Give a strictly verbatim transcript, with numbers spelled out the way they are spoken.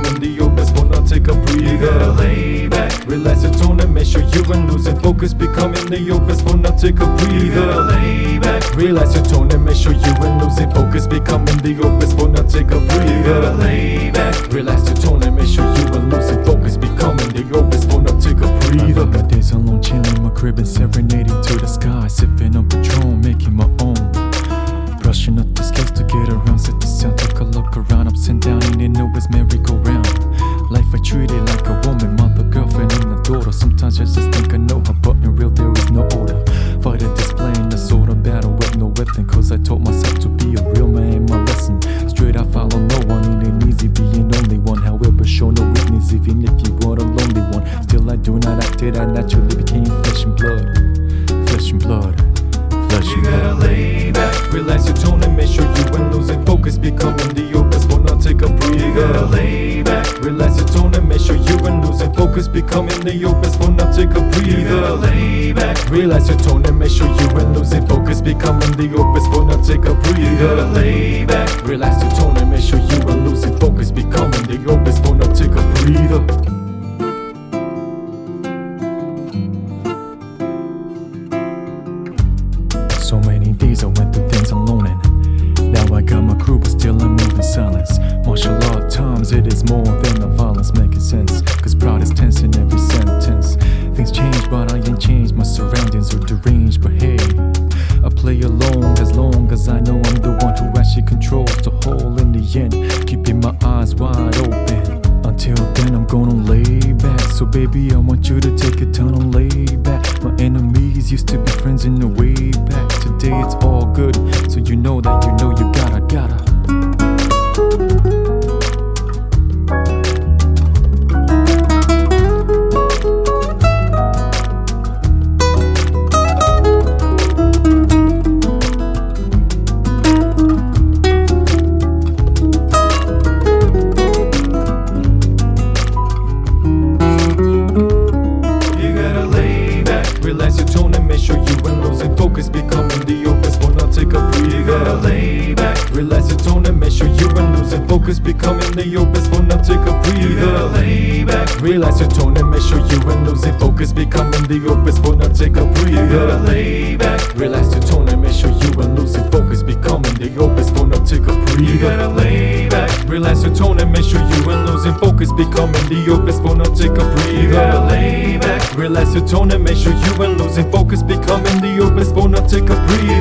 becoming the obvious phone. Now take a breather. You gotta lay back, relax your tone and make sure you ain't losing focus. Becoming the obvious phone. Now take a breather. You gotta lay back, relax your tone and make sure you ain't losing focus. Becoming the obvious phone. Now take a breather. You gotta lay back, relax your tone and make sure you ain't losing focus. Becoming the obvious phone. Now take a breather. My days alone, chilling in my crib and serenading to the sky, sipping on Patron, making my own. Brushing up the scales to get around, set the sound, took a look around, ups and down, and it always merry-go-round. Life I treat it like a woman, mother, girlfriend, and a daughter. Sometimes I just think I know her, but in real there is no order. Fighter displaying the sword of battle with no weapon, cause I taught myself to be a real man, my lesson. Straight I follow no one, it ain't easy being only one. However, show no weakness even if you are a lonely one. Still I do not act it, I naturally became flesh and blood. Flesh and blood, flesh and blood. You gotta lay back, relax your tone and make sure you ain't losing focus. Becoming the obvious phone. Now take a breather. You gotta lay back, relax your tone and make sure you ain't losing focus. Becoming the obvious phone. Now take a breather. You gotta lay back, relax your tone and make sure you ain't losing focus. Becoming the obvious phone. Now take a breather. You gotta lay back, relax your tone and make sure you ain't losing focus. Becoming the obvious phone. Now take a breather. So many days I went through things alone, and now I got my crew, but still I move in silence. Martial art times, it is more than the violence, making sense, cause pride is tense in every sentence. Things change, but I ain't changed, my surroundings are deranged, but hey, I play along as long as I know I'm the one who actually controls the whole in the end, keeping my eyes wide open. Until then I'm gonna lay back, so baby I want you to take it down and lay back. My enemies used to be friends in the way back. Today it's all good, so you know that you know you gotta, gotta relax your tone and make sure you ain't losing focus. Becoming the obvious phone. Now take a breather. You gotta lay back, relax your tone and make sure you ain't losing focus. Becoming the obvious phone. Now take a breather. You gotta lay back, relax your tone and make sure you ain't losing focus. Becoming the obvious phone. Now take a breather. You gotta lay back, relax your tone and make sure you ain't losing focus. Becoming the obvious phone. Now take a breather. You gotta lay back, relax your tone and make sure you ain't losing focus. Becoming the obvious phone. Now take a breather. You gotta lay back, relax your tone and make sure you ain't losing focus. Becoming the obvious phone. Now take a breather.